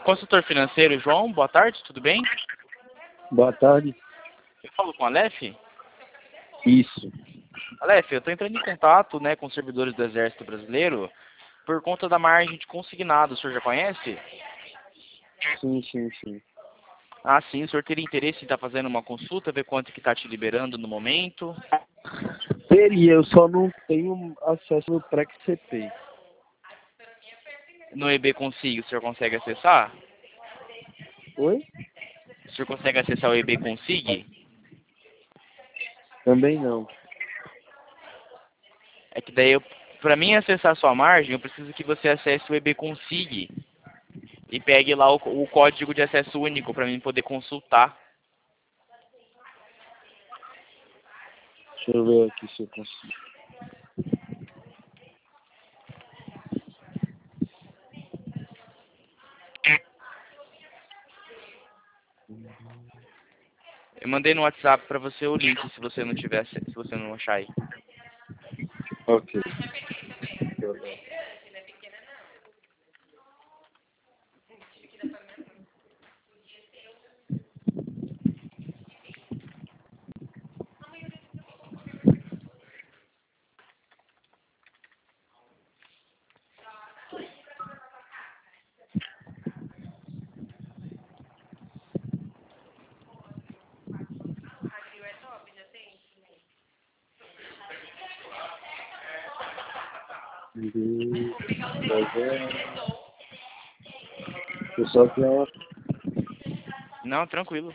Consultor financeiro, João, boa tarde, tudo bem? Boa tarde. Eu falo com a Aleph? Isso. Aleph, eu estou entrando em contato, né, com os servidores do Exército Brasileiro por conta da margem de consignado. O senhor já conhece? Sim. Ah, sim. O senhor teria interesse em estar fazendo uma consulta, ver quanto que está te liberando no momento? Teria, eu só não tenho acesso no PREC-CP. No EB Consig, o senhor consegue acessar? Oi? O senhor consegue acessar o EB Consig? Também não. É que daí, para mim acessar a sua margem, eu preciso que você acesse o EB Consig e pegue lá o código de acesso único para mim poder consultar. Deixa eu ver aqui se eu consigo. Eu mandei no WhatsApp para você o link, se você não tiver, se você não achar aí. Ok. Pessoal que é Não, tranquilo.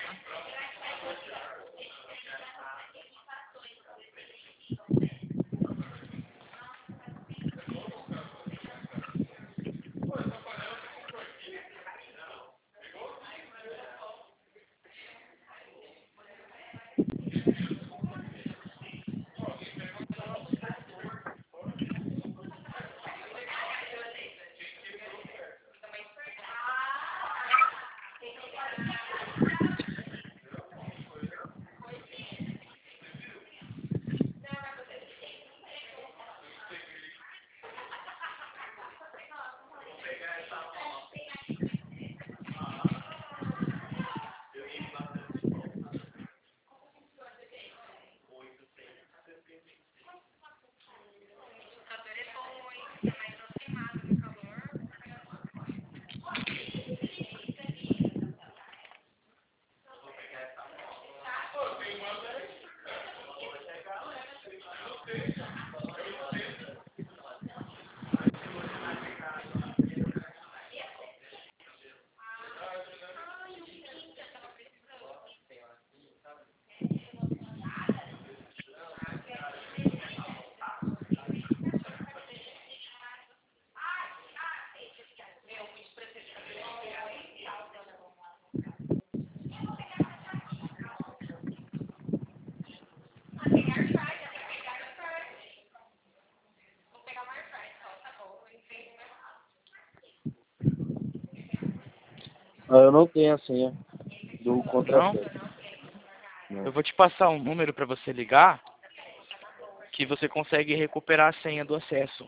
Eu não tenho a senha do Não? contrato. Eu vou te passar um número para você ligar, que você consegue recuperar a senha do acesso.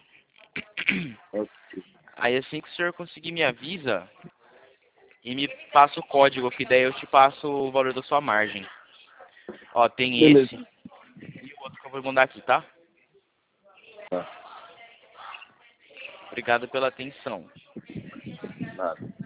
Aí assim que o senhor conseguir me avisa e me passa o código, que daí eu te passo o valor da sua margem. Ó, tem Beleza. esse e o outro que eu vou mandar aqui, tá? Tá. Obrigado pela atenção. Nada.